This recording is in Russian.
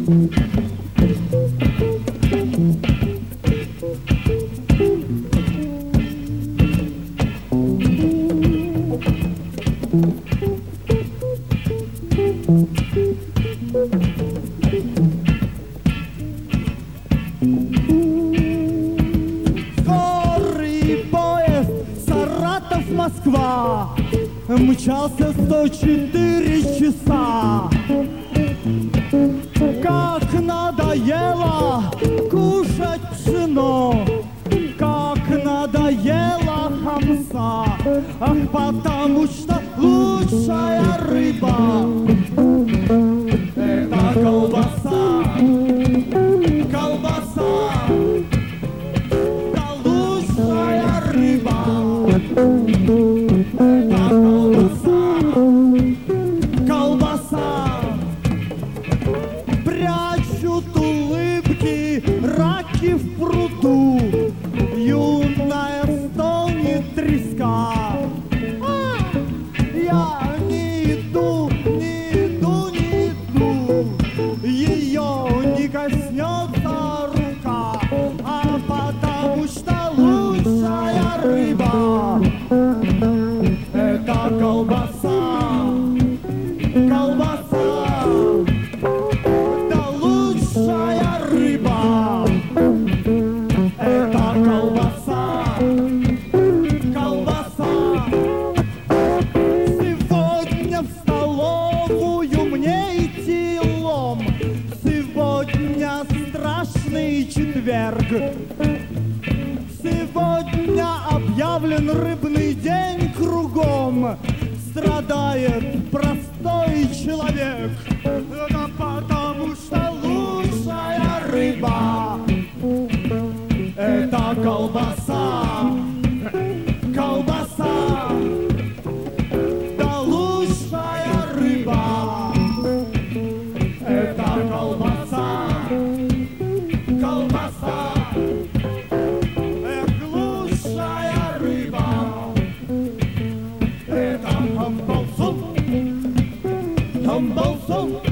Скорый поезд Саратов-Москва мчался 104 часа. Как надоело кушать пшено, как надоело хамса. Ах, потому что лучшая рыба — это колбаса. Колбаса, да лучшая рыба — это колбаса. Колбаса. Прячут улыбки раки в пруду, юная стонет треска. Я не иду, не иду, не иду, ее не коснется рука, а потому что лучшая рыба — это колбаса. Колбаса, да лучшая рыба — это колбаса. Колбаса. Сегодня в столовую мне идти лом. Сегодня страшный четверг. Сегодня объявлен рыбный день кругом. Страдает простой человек. Это потому что лучшая рыба — это колбаса. Колбаса, да лучшая рыба — это колбаса. Колбаса, эх, лучшая рыба — это хамбалсон. Хамбалсон.